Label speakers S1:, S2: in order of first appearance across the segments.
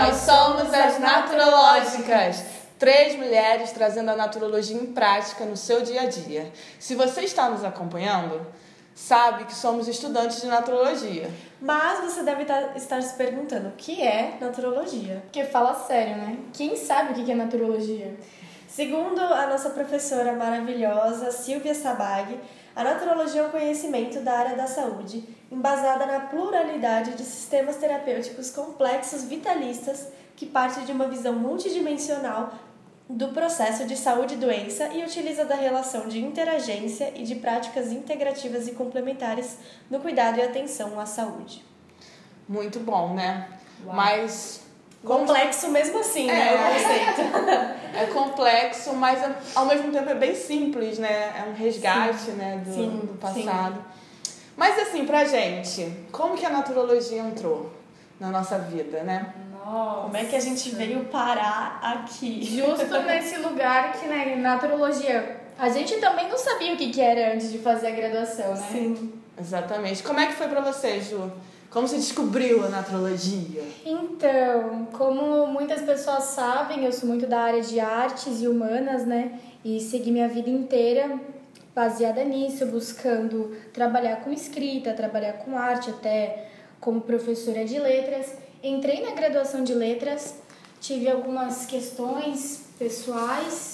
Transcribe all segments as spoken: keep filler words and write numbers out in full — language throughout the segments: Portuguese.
S1: Nós somos as Naturológicas, três mulheres trazendo a naturologia em prática no seu dia a dia. Se você está nos acompanhando, sabe que somos estudantes de naturologia.
S2: Mas você deve estar se perguntando, o que é naturologia?
S3: Porque fala sério, né? Quem sabe o que é naturologia?
S2: Segundo a nossa professora maravilhosa, Silvia Sabag, a naturologia é um conhecimento da área da saúde, embasada na pluralidade de sistemas terapêuticos complexos vitalistas que parte de uma visão multidimensional do processo de saúde e doença e utiliza da relação de interagência e de práticas integrativas e complementares no cuidado e atenção à saúde.
S1: Muito bom, né?
S2: Uau.
S1: Mas...
S2: Complexo mesmo assim,
S1: é,
S2: né? O conceito.
S1: É complexo, mas ao mesmo tempo é bem simples, né? É um resgate, sim, né, do,
S2: sim,
S1: do passado.
S2: Sim.
S1: Mas assim, pra gente, como que a naturologia entrou na nossa vida, né?
S3: Nossa.
S2: Como é que a gente veio parar aqui?
S3: Justo nesse lugar que, né, naturologia, a gente também não sabia o que, que era antes de fazer a graduação, né?
S2: Sim.
S1: Exatamente. Como é que foi pra você, Ju? Como você descobriu a naturologia?
S3: Então, como muitas pessoas sabem, eu sou muito da área de artes e humanas, né? E segui minha vida inteira baseada nisso, buscando trabalhar com escrita, trabalhar com arte, até como professora de letras. Entrei na graduação de letras, tive algumas questões pessoais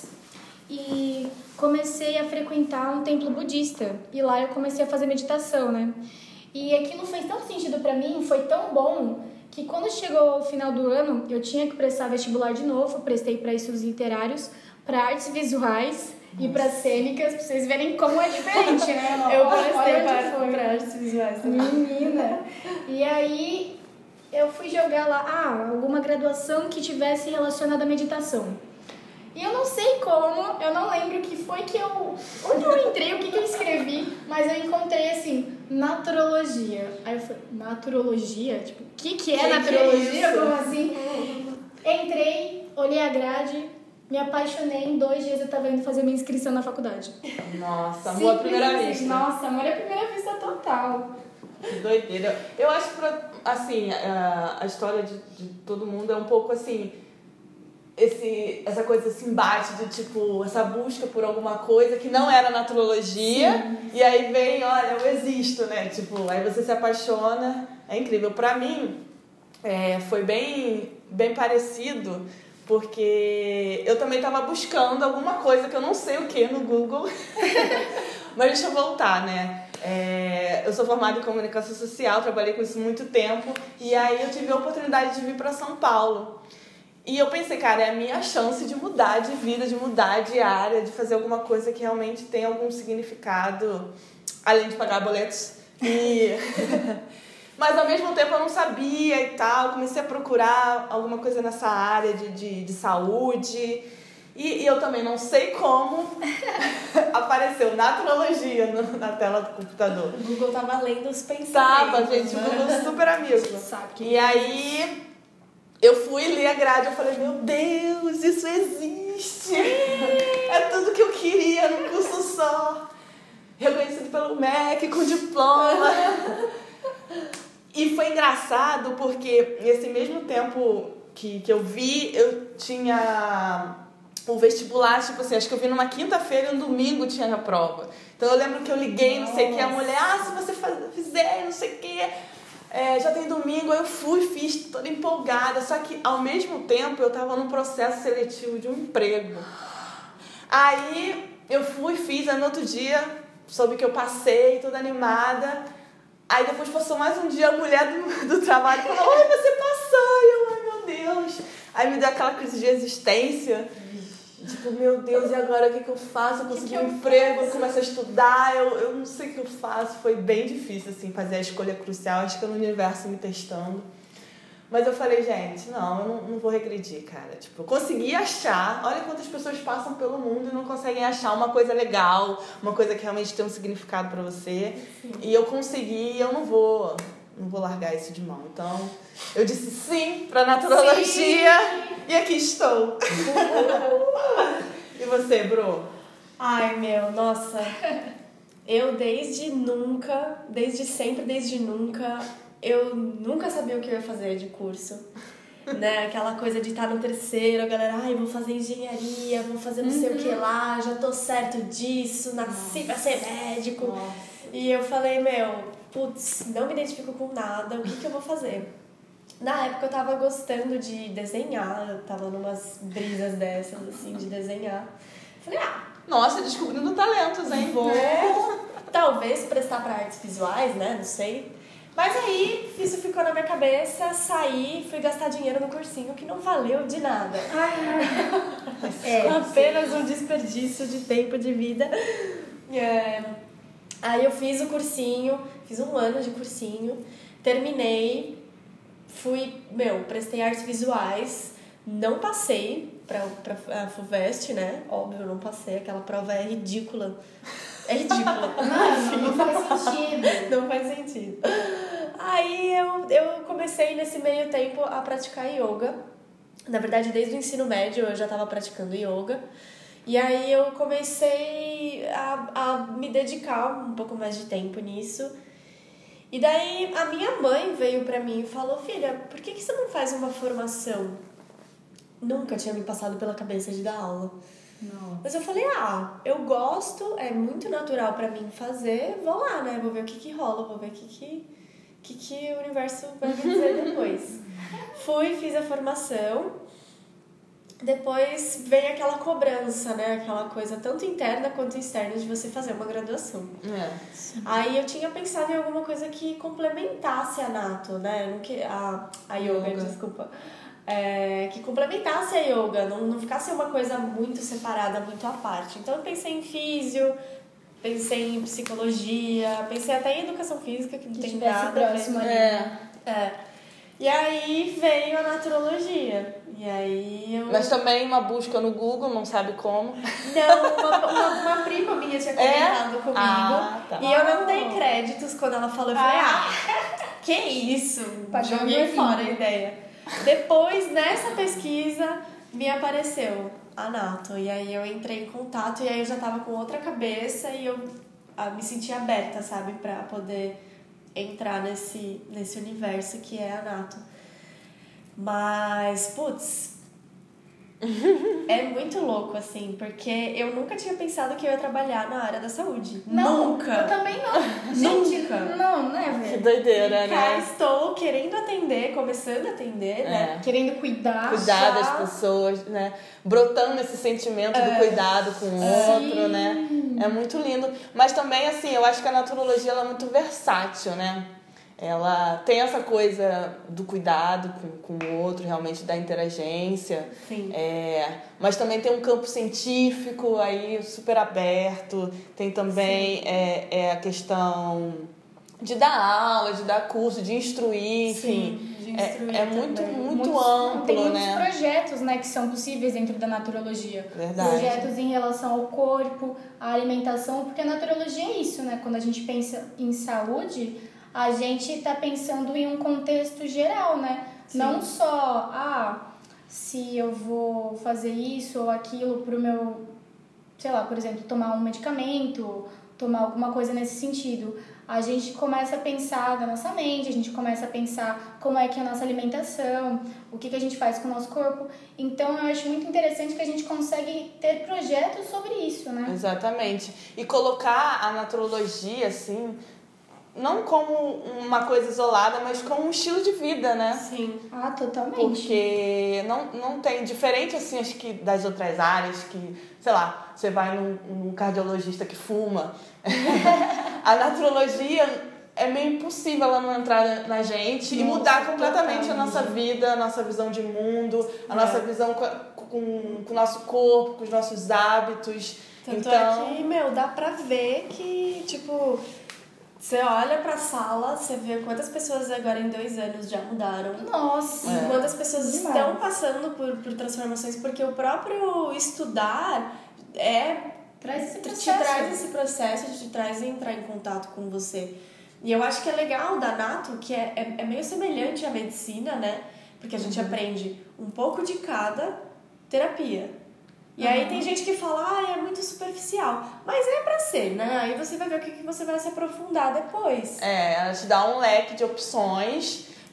S3: e comecei a frequentar um templo budista. E lá eu comecei a fazer meditação, né? E aquilo fez tanto sentido pra mim, foi tão bom, que quando chegou o final do ano, eu tinha que prestar vestibular de novo, prestei para estudos literários, para artes visuais e para cênicas, pra vocês verem como é diferente, né?
S2: Eu prestei para artes visuais também.
S3: Menina! E aí eu fui jogar lá, ah, alguma graduação que tivesse relacionada à meditação. E eu não sei como, eu não lembro o que foi que eu... Onde eu entrei, o que, que eu escrevi, mas eu encontrei, assim, naturologia. Aí eu falei, naturologia? Tipo, o que, que é
S1: que
S3: naturologia?
S1: Que é
S3: como assim? Entrei, olhei a grade, me apaixonei, em dois dias eu tava indo fazer minha inscrição na faculdade.
S1: Nossa, amor à primeira
S3: Simples,
S1: vista.
S3: Nossa, amor à primeira vista total.
S1: Que doideira. Eu acho que, assim, a, a história de, de todo mundo é um pouco, assim... Esse, essa coisa, esse embate de, tipo, essa busca por alguma coisa que não era naturologia. Sim. E aí vem, olha, eu existo, né? Tipo, aí você se apaixona. É incrível. Pra mim, é, foi bem, bem parecido, porque eu também tava buscando alguma coisa que eu não sei o que no Google. Mas deixa eu voltar, né? É, eu sou formada em comunicação social, trabalhei com isso muito tempo. E aí eu tive a oportunidade de vir pra São Paulo. E eu pensei, cara, é a minha chance de mudar de vida, de mudar de área, de fazer alguma coisa que realmente tenha algum significado, além de pagar boletos. E... Mas ao mesmo tempo eu não sabia e tal, comecei a procurar alguma coisa nessa área de, de, de saúde. E, e eu também não sei como apareceu naturologia no, na tela do computador.
S2: O Google tava lendo os pensamentos.
S1: Tava, gente, o Google é super amigo.
S2: Sabe que
S1: e aí... Eu fui ler a grade, eu falei, meu Deus, isso existe! É tudo que eu queria num curso só. Reconhecido pelo M E C, com diploma. E foi engraçado porque nesse mesmo tempo que, que eu vi, eu tinha um vestibular, tipo assim, acho que eu vi numa quinta-feira e um domingo tinha a prova. Então eu lembro que eu liguei, não sei o que, a mulher, ah, se você fizer, não sei o que... É, já tem domingo, eu fui, fiz, toda empolgada. Só que, ao mesmo tempo, eu tava num processo seletivo de um emprego. Aí, eu fui, fiz, aí no outro dia, soube que eu passei, toda animada. Aí, depois passou mais um dia, a mulher do, do trabalho falou, oi, você passou. E eu, ai, meu Deus. Aí, me deu aquela crise de existência. Tipo, meu Deus, e agora o que, que eu faço? Eu consegui um emprego, eu começo a estudar, eu, eu não sei o que eu faço. Foi bem difícil, assim, fazer a escolha crucial. Acho que é no universo me testando. Mas eu falei, gente, não, eu não, não vou regredir, cara. Tipo, eu consegui achar. Olha quantas pessoas passam pelo mundo e não conseguem achar uma coisa legal, uma coisa que realmente tem um significado pra você. Sim. E eu consegui e eu não vou... Não vou largar isso de mão. Então, eu disse sim pra naturologia. Sim. E aqui estou. E você, Bru?
S2: Ai, meu, nossa. Eu desde nunca, desde sempre, desde nunca, eu nunca sabia o que eu ia fazer de curso. né? Aquela coisa de estar no terceiro, a galera, ai, vou fazer engenharia, vou fazer não sei uhum. o que lá, já tô certo disso, nasci Nossa. Pra ser médico. Nossa. E eu falei, meu, putz, não me identifico com nada, o que que eu vou fazer? Na época eu tava gostando de desenhar, eu tava numas brisas dessas, assim, de desenhar. Falei, ah...
S1: Nossa, descobrindo talentos, hein?
S2: Vou, talvez, prestar pra artes visuais, né? Não sei. Mas aí, isso ficou na minha cabeça, saí, fui gastar dinheiro no cursinho, que não valeu de nada. É, apenas um desperdício de tempo de vida. É... Aí eu fiz o cursinho, fiz um ano de cursinho, terminei, fui, meu, prestei artes visuais, não passei pra, pra a FUVEST, né? Óbvio, não passei, aquela prova é ridícula. É ridícula.
S3: Não, não faz sentido.
S2: Não faz sentido. Aí eu, eu comecei nesse meio tempo a praticar yoga. Na verdade, desde o ensino médio eu já estava praticando yoga. E aí eu comecei a, a me dedicar um pouco mais de tempo nisso. E daí a minha mãe veio pra mim e falou, filha, por que que você não faz uma formação? Nunca tinha me passado pela cabeça de dar aula.
S3: Não.
S2: Mas eu falei, ah, eu gosto, é muito natural pra mim fazer, vou lá, né? Vou ver o que que rola, vou ver o que que, que, que o universo vai me dizer depois. Fui, fiz a formação. Depois vem aquela cobrança, né? Aquela coisa tanto interna quanto externa de você fazer uma graduação.
S1: É.
S2: Aí eu tinha pensado em alguma coisa que complementasse a Nato, né? Não que, a, a yoga, yoga. desculpa. É, que complementasse a yoga, não, não ficasse uma coisa muito separada, muito à parte. Então eu pensei em físio, pensei em psicologia, pensei até em educação física, que não
S3: que
S2: tem nada
S3: próximo
S2: a ver.
S3: É.
S2: É. E aí veio a naturologia. E aí eu...
S1: Mas também uma busca no Google, não sabe como.
S2: Não, uma, uma, uma prima minha tinha comentado é? comigo.
S1: Ah, tá.
S2: E eu não dei créditos quando ela falou. Eu falei, ah, que isso?
S3: Pagando
S2: Joguei fora a ideia. Depois, nessa pesquisa, me apareceu a Nato. E aí eu entrei em contato e aí eu já tava com outra cabeça e eu ah, me senti aberta, sabe? Pra poder entrar nesse, nesse universo que é a Nato. Mas, putz, é muito louco, assim, porque eu nunca tinha pensado que eu ia trabalhar na área da saúde.
S3: Não,
S2: nunca!
S3: Eu também não. Gente,
S2: nunca!
S3: Não, não é, velho.
S1: Que doideira,
S2: e
S1: né?
S2: cá estou querendo atender, começando a atender,
S1: é.
S2: né?
S3: Querendo cuidar.
S1: Cuidar
S2: já...
S1: das pessoas, né? Brotando esse sentimento é. do cuidado com o outro,
S3: Sim.
S1: né? É muito lindo. Mas também, assim, eu acho que a naturologia ela é muito versátil, né? Ela tem essa coisa do cuidado com, com o outro, realmente da interagência.
S2: Sim.
S1: É, mas também tem um campo científico aí super aberto. Tem também é, é a questão de dar aula, de dar curso, de instruir, enfim.
S2: Sim, de instruir
S1: é, é muito, muito
S3: muitos,
S1: amplo,
S3: tem muitos
S1: né?
S3: projetos, né, que são possíveis dentro da naturologia.
S1: Verdade.
S3: Projetos em relação ao corpo, à alimentação, porque a naturologia é isso, né? Quando a gente pensa em saúde, a gente está pensando em um contexto geral, né? Sim. Não só, ah, se eu vou fazer isso ou aquilo pro meu, sei lá, por exemplo, tomar um medicamento, tomar alguma coisa nesse sentido. A gente começa a pensar da nossa mente, a gente começa a pensar como é que é a nossa alimentação, o que, que a gente faz com o nosso corpo. Então, eu acho muito interessante que a gente consegue ter projetos sobre isso, né?
S1: Exatamente. E colocar a naturologia, assim, não como uma coisa isolada, mas como um estilo de vida, né?
S2: Sim.
S3: Ah, totalmente.
S1: Porque não, não tem... Diferente, assim, acho que das outras áreas que... Sei lá, você vai num, num cardiologista que fuma. A naturologia é meio impossível ela não entrar na gente. Nossa, e mudar completamente totalmente. a nossa vida, a nossa visão de mundo, a é. nossa visão com, com, com o nosso corpo, com os nossos hábitos.
S2: Tanto
S1: então...
S2: é que, meu, dá pra ver que, tipo... Você olha pra sala, você vê quantas pessoas agora em dois anos já mudaram.
S3: Nossa!
S2: E
S1: é.
S2: quantas pessoas
S3: Demais.
S2: estão passando por, por transformações, porque o próprio estudar é,
S3: traz esse processo.
S2: te traz esse processo, te traz entrar em contato com você. E eu acho que é legal da Nato, que é, é, é meio semelhante à medicina, né? Porque a gente uhum. aprende um pouco de cada terapia. E uhum. aí tem gente que fala, ah, é muito superficial. Mas é pra ser, né? Aí você vai ver o que, que você vai se aprofundar depois.
S1: É, ela te dá um leque de opções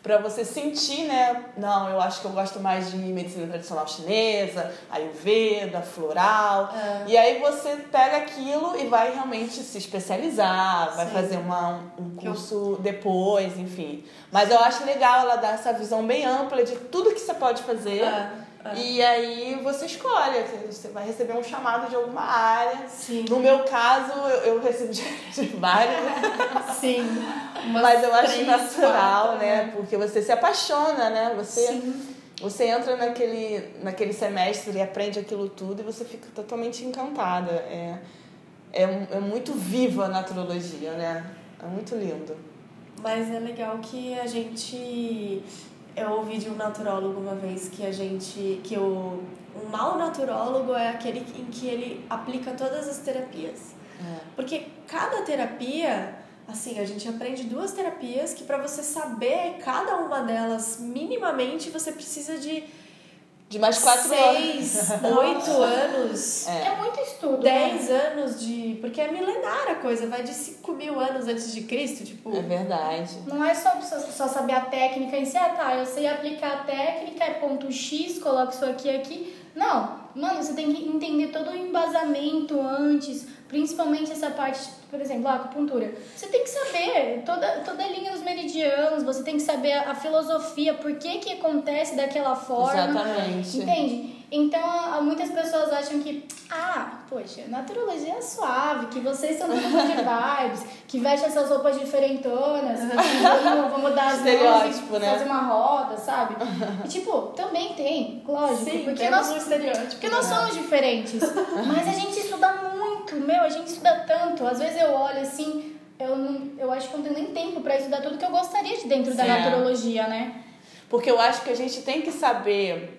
S1: pra você sentir, né? Não, eu acho que eu gosto mais de medicina tradicional chinesa, ayurveda, floral.
S2: É.
S1: E aí você pega aquilo e vai realmente se especializar, vai
S2: Sim.
S1: fazer uma, um curso depois, enfim. Mas eu acho legal ela dar essa visão bem ampla de tudo que você pode fazer.
S2: É. É.
S1: E aí você escolhe, você vai receber um chamado de alguma área.
S2: Sim.
S1: No meu caso, eu, eu recebo de, de várias.
S2: Sim.
S1: Mas eu acho
S2: três,
S1: natural,
S2: quatro,
S1: né? Porque você se apaixona, né? Você,
S2: Sim.
S1: você entra naquele, naquele semestre e aprende aquilo tudo e você fica totalmente encantada. É, é, é muito viva a naturologia, né? É muito lindo.
S2: Mas é legal que a gente... Eu ouvi de um naturólogo uma vez que a gente... que o, um mau naturólogo é aquele em que ele aplica todas as terapias.
S1: É.
S2: Porque cada terapia, assim, a gente aprende duas terapias que para você saber cada uma delas minimamente você precisa de
S1: De mais quatro
S2: seis,
S1: anos.
S2: oito anos,
S1: É.
S3: É muito estudo,
S2: dez
S3: né?
S2: anos de... Porque é milenar a coisa, vai de cinco mil anos antes de Cristo, tipo...
S1: É verdade.
S3: Não é só, só, só saber a técnica em si, ah tá, eu sei aplicar a técnica, é ponto X, coloco isso aqui e aqui. Não, mano, você tem que entender todo o embasamento antes, principalmente essa parte, por exemplo, a acupuntura. Você tem que saber toda, toda a linha dos meridianos, você tem que saber a, a filosofia, por que que acontece daquela forma.
S1: Exatamente.
S3: Entende? Então, a- muitas pessoas acham que, ah, poxa, naturologia é suave, que vocês são muito de vibes, que vestem essas roupas diferentonas, vamos, vamos dar as mãos
S1: Estereótipo,
S3: e
S1: né?
S3: fazer uma roda, sabe? E, tipo, também tem, lógico,
S2: Sim,
S3: porque
S2: temos
S3: nós,
S2: um estereótipo.
S3: porque nós somos diferentes, mas a gente estuda muito, meu, a gente estuda tanto. Às vezes eu olho assim, eu, não, eu acho que eu não tenho nem tempo pra estudar tudo que eu gostaria de dentro da
S1: Sim.
S3: naturologia, né?
S1: Porque eu acho que a gente tem que saber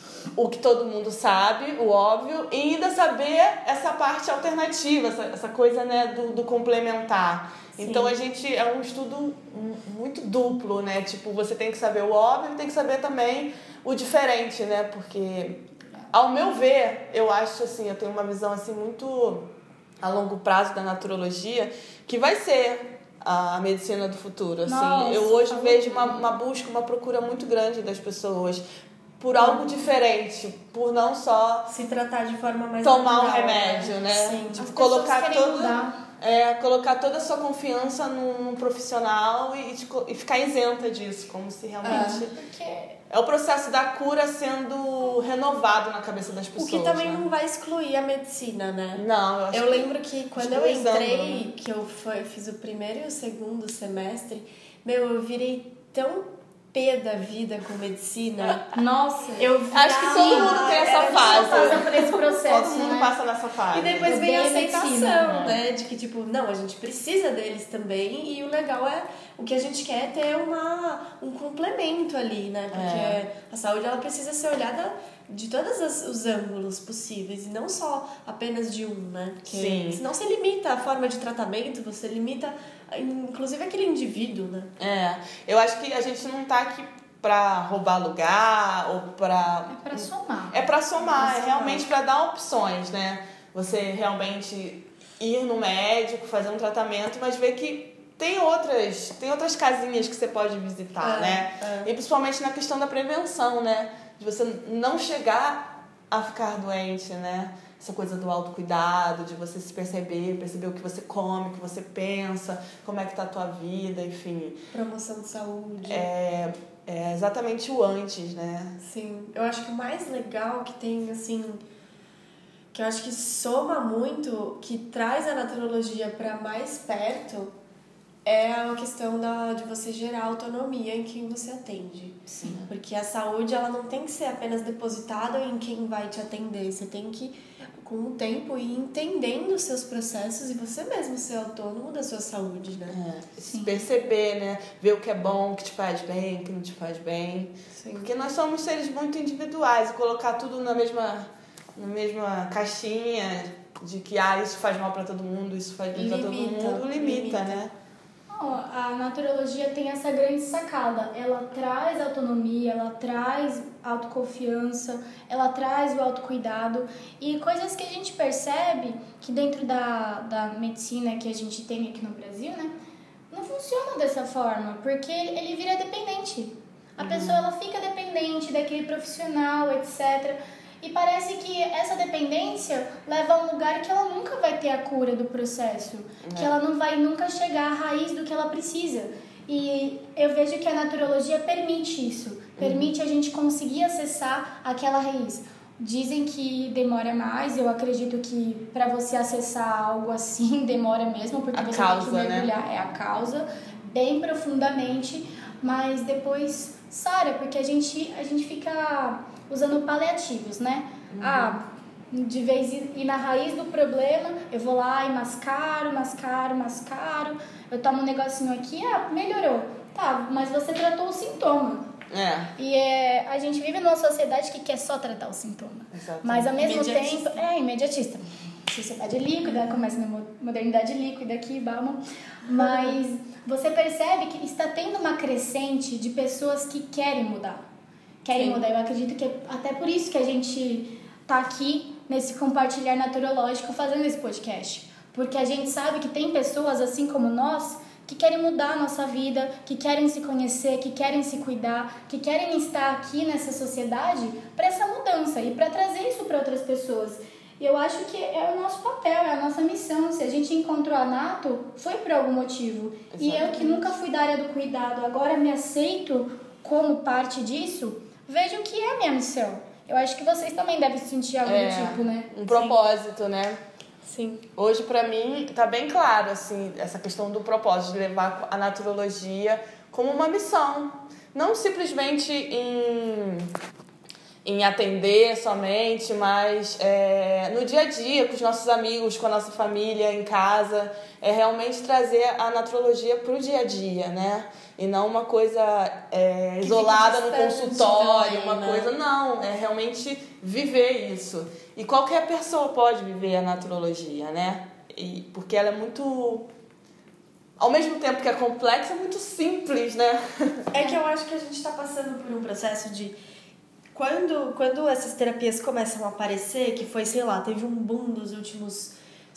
S1: o que todo mundo sabe, o óbvio, e ainda saber essa parte alternativa, essa, essa coisa, né, do, do complementar.
S2: Sim.
S1: Então a gente é um estudo muito duplo, né? Tipo, você tem que saber o óbvio e tem que saber também o diferente, né? Porque, ao meu ver, eu acho assim, eu tenho uma visão assim muito a longo prazo da naturologia, que vai ser a medicina do futuro. Assim,
S3: Nossa,
S1: eu hoje
S3: falou
S1: vejo uma,
S3: tudo.
S1: uma busca, uma procura muito grande das pessoas por algo diferente, por não só
S2: Se tratar de forma mais
S1: tomar um
S2: natural,
S1: remédio, né?
S2: Sim.
S1: Tipo,
S3: As
S1: colocar
S3: pessoas querem
S1: toda,
S3: mudar.
S1: é, colocar toda a sua confiança num, num profissional e, te co- e ficar isenta disso, como se realmente
S3: Porque
S1: é o processo da cura sendo renovado na cabeça das
S2: O
S1: pessoas.
S2: que também
S1: né?
S2: não vai excluir a medicina, né?
S1: Não, eu acho
S2: Eu
S1: que-
S2: lembro que quando eu
S1: excluindo,
S2: entrei,
S1: né?
S2: que eu foi, fiz o primeiro e o segundo semestre, meu, eu virei tão pé da vida com medicina.
S3: nossa,
S2: Eu
S1: Acho que todo
S2: virava-
S1: mundo tem essa
S2: era
S1: fase.
S3: passa por esse processo,
S1: Todo mundo
S3: né?
S1: passa nessa fase.
S2: E depois
S3: Eu
S2: vem a
S3: odeio
S2: aceitação,
S3: medicina,
S2: né? De que, tipo, não, a gente precisa deles também. E o legal é, o que a gente quer é ter uma, um complemento ali, né? Porque
S1: É.
S2: a saúde, ela precisa ser olhada de todos as- os ângulos possíveis. E não só apenas de um, né? Porque
S1: Sim.
S2: senão você limita a forma de tratamento, você limita, inclusive, aquele indivíduo, né?
S1: É, eu acho que a gente não tá aqui pra roubar lugar ou pra...
S3: É pra somar.
S1: É pra somar,
S2: É pra
S1: é realmente pra dar opções, né? Você realmente ir no médico, fazer um tratamento, mas ver que tem outras, tem outras casinhas que você pode visitar,
S2: É,
S1: né?
S2: é.
S1: E principalmente na questão da prevenção, né? De você não chegar a ficar doente, né? Essa coisa do autocuidado, de você se perceber, perceber o que você come, o que você pensa, como é que tá a tua vida, enfim.
S2: Promoção de saúde.
S1: É, é exatamente o antes, né?
S2: Sim, eu acho que o mais legal que tem, assim, que eu acho que soma muito, que traz a naturologia para mais perto, é a questão da, de você gerar autonomia em quem você atende.
S1: Sim.
S2: Porque a saúde, ela não tem que ser apenas depositada em quem vai te atender. Você tem que, com o tempo, ir entendendo os seus processos e você mesmo ser autônomo da sua saúde, né?
S1: É, se
S3: Sim.
S1: perceber, né? Ver o que é bom, o que te faz bem, o que não te faz bem.
S2: Sim.
S1: Porque nós somos seres muito individuais e colocar tudo na mesma, na mesma caixinha de que ah, isso faz mal pra todo mundo, isso faz bem pra todo
S2: Limita,
S1: mundo, limita,
S2: limita.
S1: né?
S3: Não, a naturologia tem essa grande sacada. Ela traz autonomia, ela traz autoconfiança, ela traz o autocuidado e coisas que a gente percebe que dentro da, da medicina que a gente tem aqui no Brasil, né? Não, funciona dessa forma, porque ele vira dependente. A uhum. pessoa ela fica dependente daquele profissional, etcétera. E parece que essa dependência leva a um lugar que ela nunca vai ter a cura do processo, uhum. que ela não vai nunca chegar à raiz do que ela precisa. E eu vejo que a naturologia permite isso, permite uhum. a gente conseguir acessar aquela raiz. Dizem que demora mais, eu acredito que para você acessar algo assim demora mesmo, porque
S1: a
S3: você
S1: causa,
S3: tem que mergulhar,
S1: né?
S3: É a causa, bem profundamente, mas depois sara, porque a gente, a gente fica usando paliativos, né? Uhum. Ah, de vez em ir na raiz do problema, eu vou lá e mascaro, mascaro, mascaro, eu tomo um negocinho aqui, ah, melhorou. Tá, mas você tratou o sintoma.
S1: É.
S3: E é, a gente vive numa sociedade que quer só tratar o sintoma.
S1: Exato.
S3: Mas ao mesmo tempo... É, imediatista. Sociedade líquida, começa na modernidade líquida aqui, Bauman. Mas você percebe que está tendo uma crescente de pessoas que querem mudar. Querem Sim. mudar. Eu acredito que é até por isso que a gente está aqui nesse compartilhar naturológico fazendo esse podcast. Porque a gente sabe que tem pessoas assim como nós que querem mudar a nossa vida, que querem se conhecer, que querem se cuidar, que querem estar aqui nessa sociedade para essa mudança e para trazer isso para outras pessoas. E eu acho que é o nosso papel, é a nossa missão. Se a gente encontrou a Nato, foi por algum motivo. Exatamente. E eu que nunca fui da área do cuidado, agora me aceito como parte disso, vejo que é a minha missão. Eu acho que vocês também devem sentir algo é, do tipo, né?
S1: Um propósito, Sim. né?
S3: Sim.
S1: Hoje, pra mim, tá bem claro, assim, essa questão do propósito, de levar a naturologia como uma missão. Não simplesmente em, em atender somente, mas é, no dia a dia, com os nossos amigos, com a nossa família, em casa. É realmente trazer a naturologia pro dia a dia, né? E não uma coisa é, isolada no consultório, também, uma né? coisa... Não, é realmente viver isso. E qualquer pessoa pode viver a naturologia, né? E, porque ela é muito... Ao mesmo tempo que é complexa, é muito simples, né?
S2: É que eu acho que a gente está passando por um processo de... Quando, quando essas terapias começam a aparecer, que foi, sei lá, teve um boom dos últimos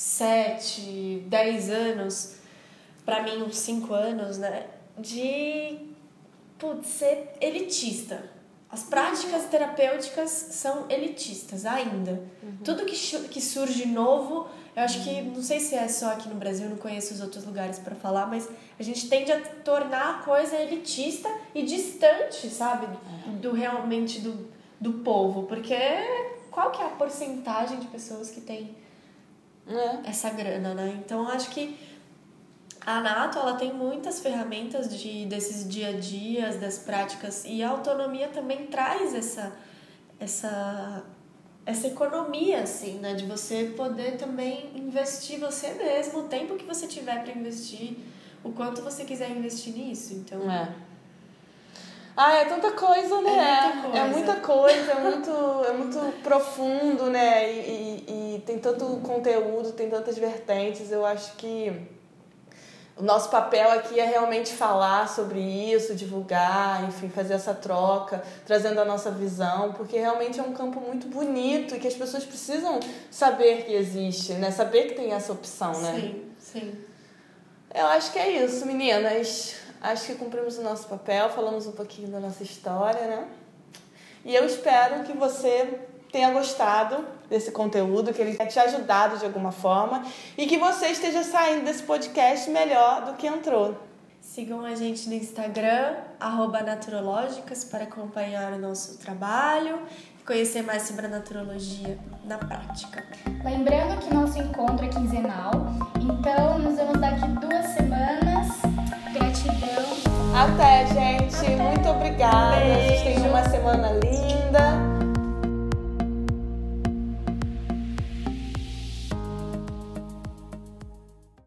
S2: sete, dez anos, pra mim uns cinco anos, né? De, putz, ser elitista. As práticas terapêuticas são elitistas ainda. Uhum. Tudo que, que surge novo, eu acho que, não sei se é só aqui no Brasil, eu não conheço os outros lugares para falar, mas a gente tende a tornar a coisa elitista e distante, sabe? Do realmente do, do povo. Porque qual que é a porcentagem de pessoas que tem é. essa grana, né? Então, eu acho que a Nato, ela tem muitas ferramentas de, desses dia a dias, das práticas, e a autonomia também traz essa, essa, essa economia, assim, né? De você poder também investir você mesmo, o tempo que você tiver para investir, o quanto você quiser investir nisso, então...
S1: É. Ah, é tanta coisa, né?
S2: É muita
S1: É muita coisa,
S2: coisa,
S1: é muito, é muito profundo, né? E, e, e tem tanto conteúdo, tem tantas vertentes, eu acho que... O nosso papel aqui é realmente falar sobre isso, divulgar, enfim, fazer essa troca, trazendo a nossa visão, porque realmente é um campo muito bonito e que as pessoas precisam saber que existe, né? Saber que tem essa opção, né?
S2: Sim, sim.
S1: Eu acho que é isso, meninas. Acho que cumprimos o nosso papel, falamos um pouquinho da nossa história, né? E eu espero que você tenha gostado desse conteúdo, que ele tenha te ajudado de alguma forma e que você esteja saindo desse podcast melhor do que entrou.
S2: Sigam a gente no Instagram, arroba naturológicas, para acompanhar o nosso trabalho e conhecer mais sobre a naturologia na prática.
S3: Lembrando que nosso encontro é quinzenal, então nos vemos daqui duas semanas. Gratidão.
S1: Até, gente.
S2: Até.
S1: Muito obrigada.
S2: Beijo.
S1: Vocês tenham uma semana linda.